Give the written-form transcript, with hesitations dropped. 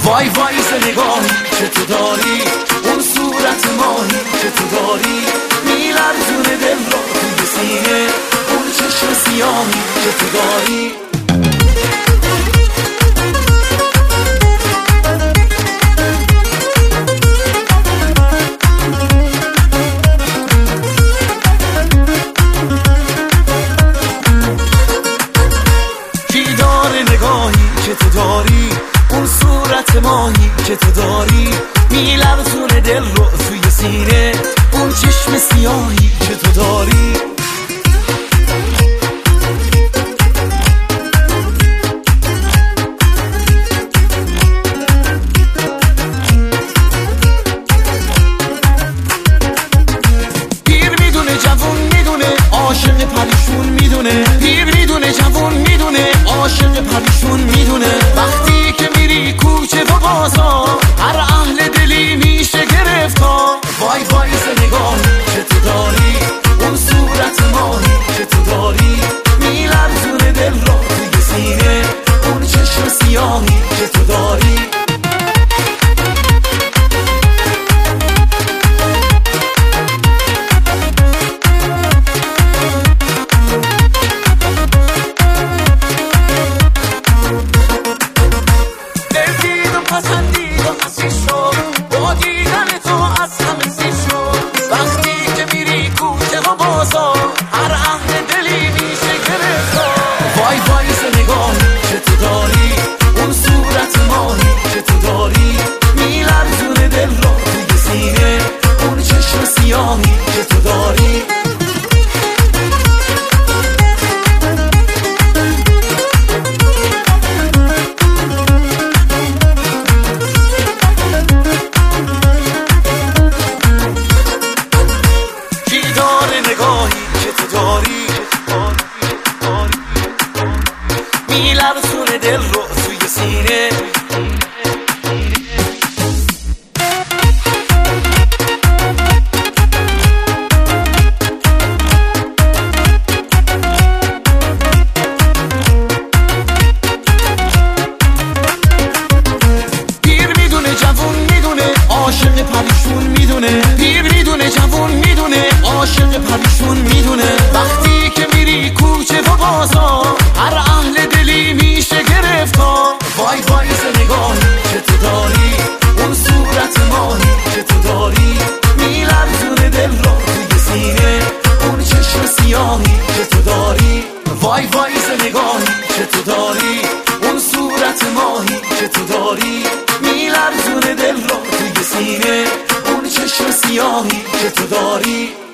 وای وای ز نگاهی که تو داری، اون صورت ماهی که تو داری، میلرزونه دل رو توی سینه، اون چشم سیاهی که تو داری. نگاهی که تو داری، اون صورت ماهی که تو داری، میلرزونه دل رو توی سینه، اون چشم سیاهی که تو داری. پیر میدونه جوون میدونه عاشق پریشون میدونه، پیر میدونه جوون میدونه عاشق پریشون میدونه. وقتی که میری کوچه و بازار، هر اهل دلی میشه گرفتار. وای وای ز نگاهی که تو داری، اون صورت ماهی که تو داری، میلرزونه دل رو توی سینه، اون چشم سیاهی که تو داری. پسندید و حسی شد با دیدن تو از همه سی شد. وقتی که میری کوچه و بازار، هر اهل دلی میشه گرفتار. وای وای ز نگاهی که تو داری، اون صورت ماهی که تو داری، میلرزونه دل رو توی سینه، اون چشم سیاهی که تو داری. نگاهی که تو داری، میلرزونه دل رو توی سینه. پیر میدونه جوون میدونه عاشق پریشون میدونه، پیر میدونه جوون میدونه عاشق پریشون میدونه. وقتی که میری کوچه و بازار، هر اهل دلی میشه گرفتار. وای وای ز نگاهی که تو داری، اون صورت ماهی که تو داری، میلرزونه دل رو توی سینه، اون چشم سیاهی که تو داری. وای وای ز نگاهی که تو داری، اون صورت ماهی که تو داری، میلرزونه دل رو توی سینه، اون چشم سیاهی که تو داری.